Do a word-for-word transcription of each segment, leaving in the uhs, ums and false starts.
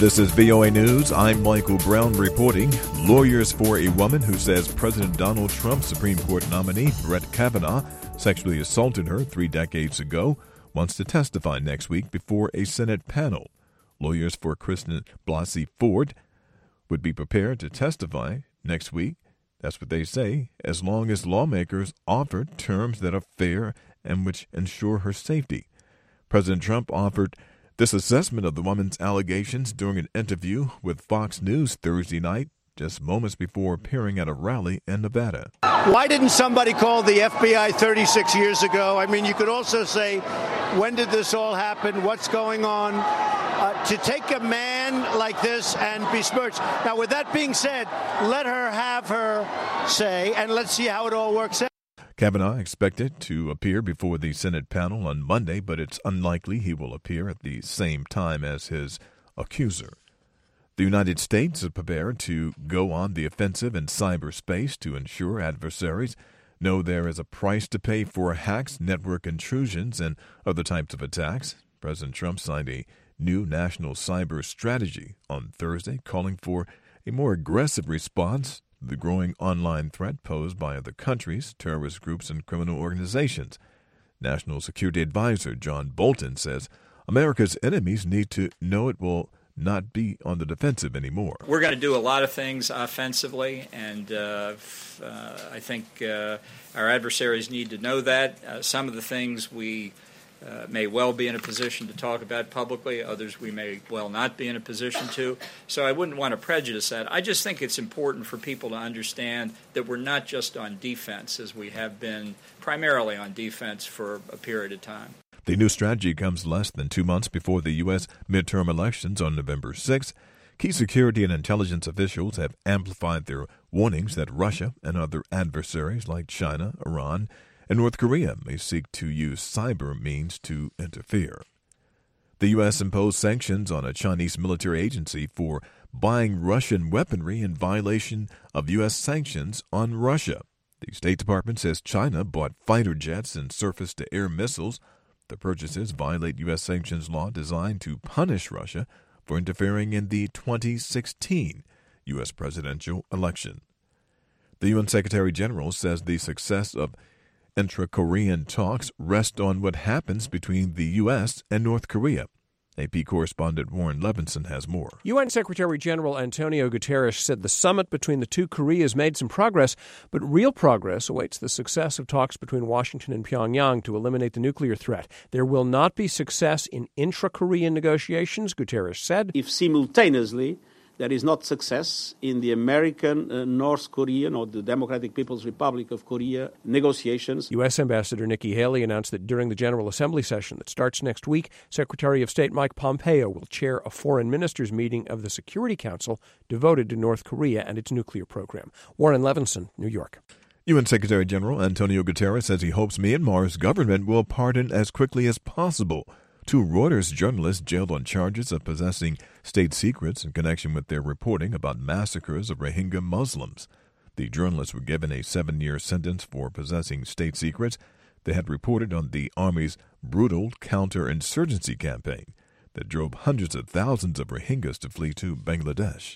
This is V O A News. I'm Michael Brown reporting. Lawyers for a woman who says President Donald Trump's Supreme Court nominee, Brett Kavanaugh, sexually assaulted her three decades ago, wants to testify next week before a Senate panel. Lawyers for Kristen Blasey Ford would be prepared to testify next week. That's what they say, as long as lawmakers offer terms that are fair and which ensure her safety. President Trump offered this assessment of the woman's allegations during an interview with Fox News Thursday night, just moments before appearing at a rally in Nevada. Why didn't somebody call the F B I thirty-six years ago? I mean, you could also say, when did this all happen? What's going on? Uh, to take a man like this and besmirch. Now, with that being said, let her have her say, and let's see how it all works out. Kavanaugh expected to appear before the Senate panel on Monday, but it's unlikely he will appear at the same time as his accuser. The United States is prepared to go on the offensive in cyberspace to ensure adversaries know there is a price to pay for hacks, network intrusions, and other types of attacks. President Trump signed a new national cyber strategy on Thursday, calling for a more aggressive response to the growing online threat posed by other countries, terrorist groups, and criminal organizations. National Security Advisor John Bolton says America's enemies need to know it will not be on the defensive anymore. We're going to do a lot of things offensively, and uh, uh, I think uh, our adversaries need to know that. Uh, some of the things we uh, may well be in a position to talk about publicly, others we may well not be in a position to. So I wouldn't want to prejudice that. I just think it's important for people to understand that we're not just on defense, as we have been primarily on defense for a period of time. The new strategy comes less than two months before the U S midterm elections on November sixth. Key security and intelligence officials have amplified their warnings that Russia and other adversaries like China, Iran, and North Korea may seek to use cyber means to interfere. The U S imposed sanctions on a Chinese military agency for buying Russian weaponry in violation of U S sanctions on Russia. The State Department says China bought fighter jets and surface-to-air missiles. The purchases violate U S sanctions law designed to punish Russia for interfering in the twenty sixteen U S presidential election. The U N Secretary General says the success of intra-Korean talks rests on what happens between the U S and North Korea. A P correspondent Warren Levinson has more. U N Secretary General Antonio Guterres said the summit between the two Koreas made some progress, but real progress awaits the success of talks between Washington and Pyongyang to eliminate the nuclear threat. There will not be success in intra-Korean negotiations, Guterres said. If simultaneously there is not success in the American, uh, North Korean, or the Democratic People's Republic of Korea negotiations. U S Ambassador Nikki Haley announced that during the General Assembly session that starts next week, Secretary of State Mike Pompeo will chair a foreign ministers meeting of the Security Council devoted to North Korea and its nuclear program. Warren Levinson, New York. U N Secretary General Antonio Guterres says he hopes Myanmar's government will pardon as quickly as possible two Reuters journalists jailed on charges of possessing state secrets in connection with their reporting about massacres of Rohingya Muslims. The journalists were given a seven-year sentence for possessing state secrets they had reported on the Army's brutal counterinsurgency campaign that drove hundreds of thousands of Rohingyas to flee to Bangladesh.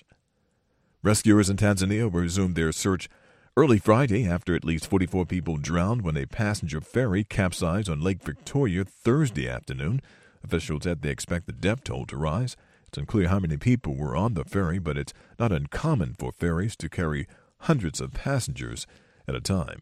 Rescuers in Tanzania resumed their search early Friday after at least forty-four people drowned when a passenger ferry capsized on Lake Victoria Thursday afternoon. Officials said they expect the death toll to rise. It's unclear how many people were on the ferry, but it's not uncommon for ferries to carry hundreds of passengers at a time.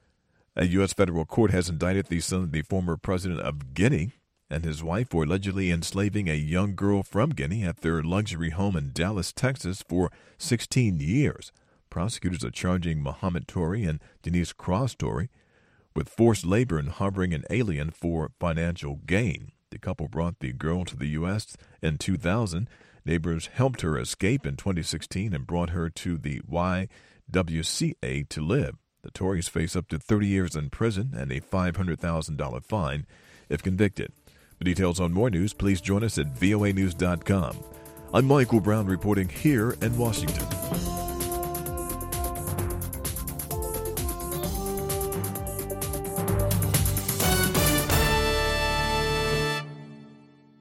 A U S federal court has indicted the son of the former president of Guinea and his wife for allegedly enslaving a young girl from Guinea at their luxury home in Dallas, Texas for sixteen years. Prosecutors are charging Mohamed Touré and Denise Cross Touré with forced labor and harboring an alien for financial gain. The couple brought the girl to the U S in two thousand. Neighbors helped her escape in twenty sixteen and brought her to the Y W C A to live. The Tories face up to thirty years in prison and a five hundred thousand dollars fine if convicted. For details on more news, please join us at V O A news dot com. I'm Michael Brown reporting here in Washington.